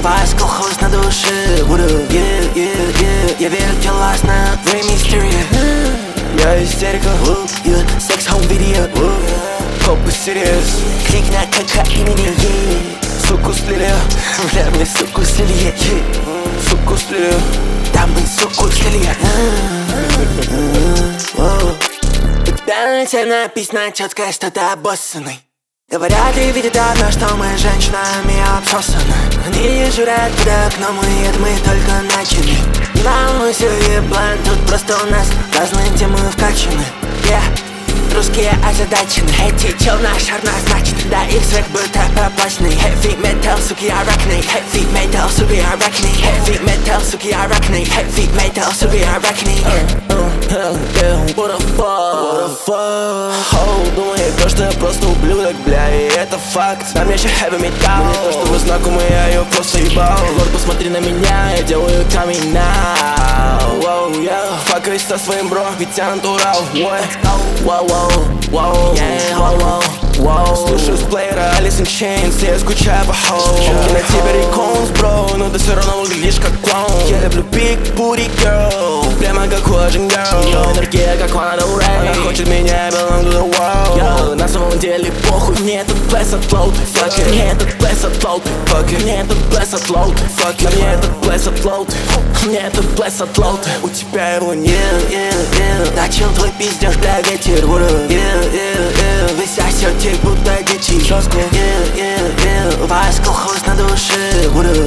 вас колхоз на душе. Я вертелась на время истерия. Я истерика, секс home video, попа serious. Клик на кокаине, суку слили. Бля, мне суку слили, суку слили. Да мы суку слили. У тебя на лице написано четко, что ты обоссанный. Говорят и видят давно, что мы женщинами обсосаны. Они журят под окном, и это мы только начали. Не волнуйся, еблан, тут просто у нас разные темы вкачаны. Русские озадачены, эти чел наш однозначно. Да, их свет будто проплаченный. Heavy metal, суки, аракны. Heavy metal, суки, аракны. Heavy metal, суки, аракны. Heavy metal, суки, аракны. What the fuck? Думает то, что я просто ублюдок, бля, и это факт. На мне еще heavy metal. Мне то, что вы знакомы, я ее просто ебал. Лорд, посмотри на меня, я делаю камень now. Воу, я факаюсь со своим бро, ведь я натурал. Слушаю с плеера Alice in Chains, я скучаю по хоу. На тебе реконс, бро, но ты все равно выглядишь как клоун. Я люблю big booty girl, прямо как Collagen Girl. Ее энергия как Lana Del Rey. Она хочет меня, I belong to the world. На самом деле похуй, мне этот плес отлоуд. Мне этот плес отлоуд. Мне этот плес отлоуд. Мне этот плес отлоуд. Мне этот плес отлоуд. У тебя его нет. Начал твой пиздеж, бля, ветер. Вы сосете, будто дети. Жестко. У вас колхоз на душе.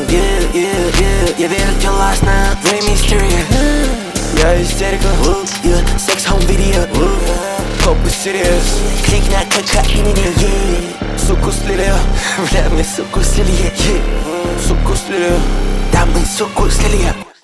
Я вертелась на время истерия. Я истерика, секс home video, попа serious. Клик на кокаине, суку слили. Бля, мне суку слили, суку слили. Да мы суку слили.